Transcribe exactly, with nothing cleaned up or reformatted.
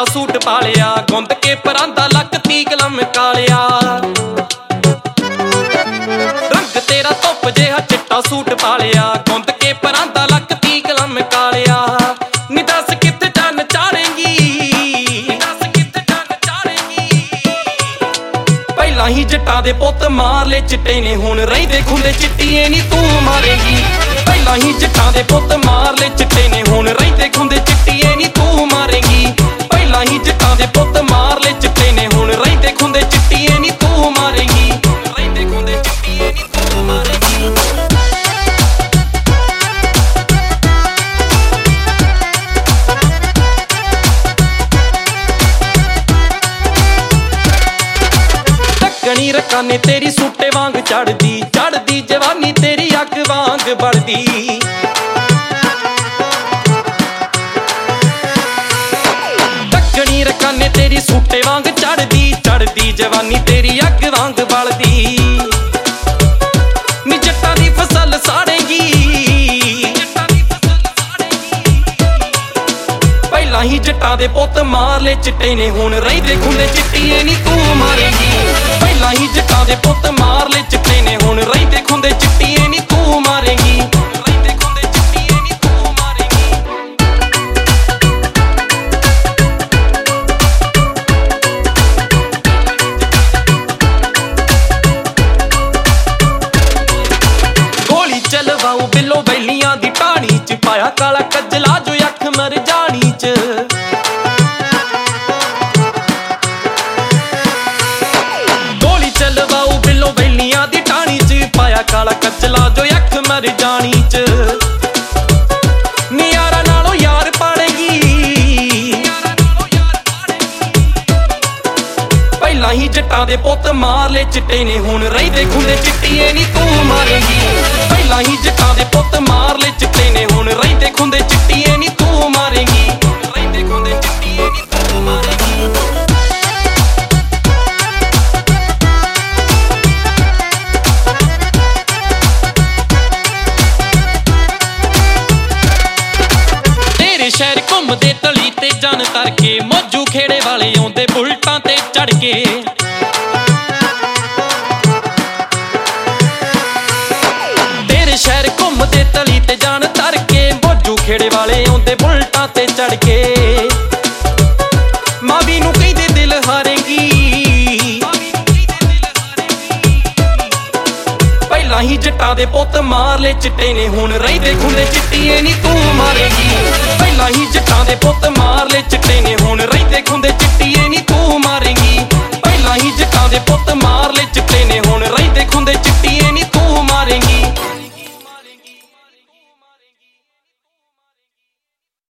चिट्टा सूट पालिया गुंद के परांदा लक ती कलम कालिया रंग तेरा धुप जिहा चिट्टा सूट पालिया गुंद के परांदा लक ती कलम कालिया नी दस कित्थे चन्न चाड़ेंगी दस कित्थे चन्न चाड़ेंगी पहला ही जट्टा दे पुत्त मार ले चिट्टे ने हुण रहिंदे खुंदे चिट्टिए नी तू मारेंगी पहला ही जट्टा दे पुत्त मार ले चिट्टे ने हुण रहिंदे खुंदे चिट्टिए नी तू मारेंगी पहला ही जट्टा दे पुत्त मार ले चिट्टे ने हुण रहिंदे खुंदे चिट्टिए नी तू मारेंगी रहिंदे खुंदे चिट्टिए नी तू मारेंगी ढक्कनी रकाने तेरी सूटे वांग चढ़दी चढ़दी जवानी तेरी अग वांग बढ़दी ढक्कनी रकाने तेरी सूटे वांग चढ़दी चढ़दी जवानी तेरी अग वांग बढ़दी नी जट्टां दी फसल साड़ेगी पहला ही जट्टां दे पुत्त मार ले चिट्टे ने हुण रहिंदे खुंदे चिट्टिए नी तू मारेंगी पहला ही जट्टां दे पुत्त मार ले चिट्टे ने हुण रहिंदे खुंदे चिट्टिए नी तू मारेंगी रहिंदे खुंदे चिट्टिए नी तू मारेंगी गोली चलवाऊ बिलो बैलियां दी टाणी च पाया काला कजला जो अख मर जानी च चलवाऊ बिलो बैलियां दी टाणी च पाया काला कजला जो अख मर जानी च नियारा नालों यार पाड़ेगी पहला ही जट्टां दे पुत्त मार ले चिट्टे ने हुण रहिंदे खुंदे चिट्टिए नी तू मारेंगी पहला ही जट्टां दे पुत्त मार ले चिट्टे ने हुण रहिंदे खुंदे चिट्टिए नी तू मारेंगी रहिंदे खुंदे चिट्टिए नी तू मारेंगी शहर घूमदे तली ते जन तर के मौजू खेड़े वाले आउंदे बुलटां ते चढ़ के तेरे शहर घूमदे तली ते जन तर के मौजू खेड़े वाले आउंदे बुलटां ते चढ़ के मावी नूं कहंदे दिल हारेंगी पहला ही जट्टां दे पुत्त मार ले चिट्टे ने हुण रहिंदे खुंदे चिट्टिए नी तू मारेंगी पहला ही जट्टां दे पुत्त मार ले चिट्टे ने हुण रहिंदे खुंदे चिट्टिए नी तू मारेंगी पहला ही जट्टां दे पुत्त मार ले चिट्टे ने